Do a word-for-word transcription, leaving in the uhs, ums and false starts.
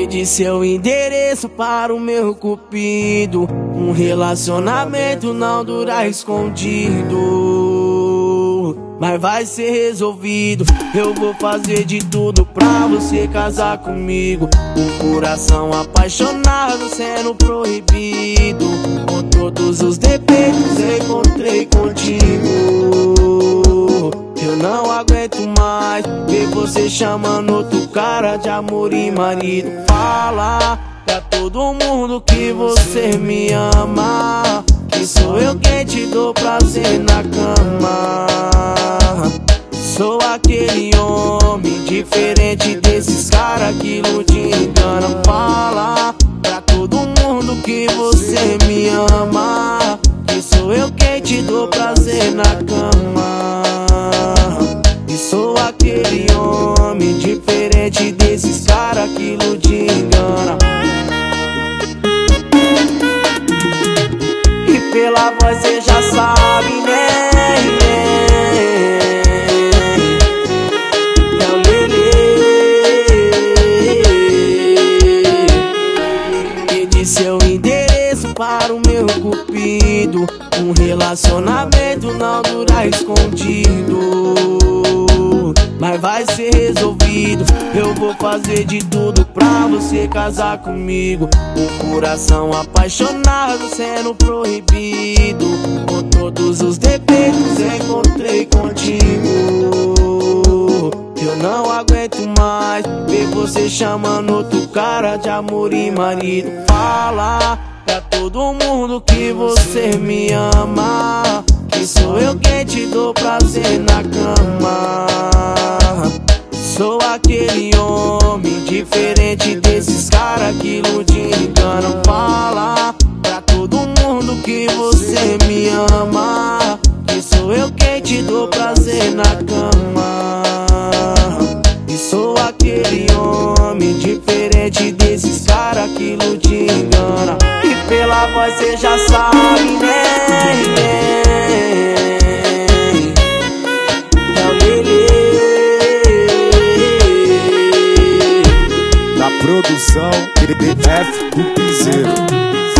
Pedi seu endereço para o meu cupido. Um relacionamento não dura escondido, mas vai ser resolvido. Eu vou fazer de tudo pra você casar comigo. Um coração apaixonado sendo proibido. Com todos os defeitos encontrei contigo. Eu não aguento mais ver você chamando outro cara de amor e marido. Fala pra todo mundo que você me ama, que sou eu quem te dou prazer na cama. Sou aquele homem diferente desses caras que iludem e enganam. Fala pra todo mundo que você me ama, que sou eu quem te dou prazer na cama. E sou aquele homem diferente desses caras que iludem e enganam. E pela voz cê já sabe, né? É o Lelê. Pedi seu endereço para o meu cupido. Um relacionamento não dura escondido, mas vai ser resolvido. Eu vou fazer de tudo pra você casar comigo. Um coração apaixonado sendo proibido. Com todos os defeitos encontrei contigo. Eu não aguento mais ver você chamando outro cara de amor e marido. Fala pra todo mundo que você me ama, que sou eu quem te dou prazer na cama. Sou aquele homem diferente desses caras que iludem e enganam. Fala pra todo mundo que você me ama, que sou eu quem te dou prazer na cama. E sou aquele homem diferente desses caras que iludem e enganam. E pela voz cê já sabe, né? É o Lelê. Da produção B B F do Piseiro.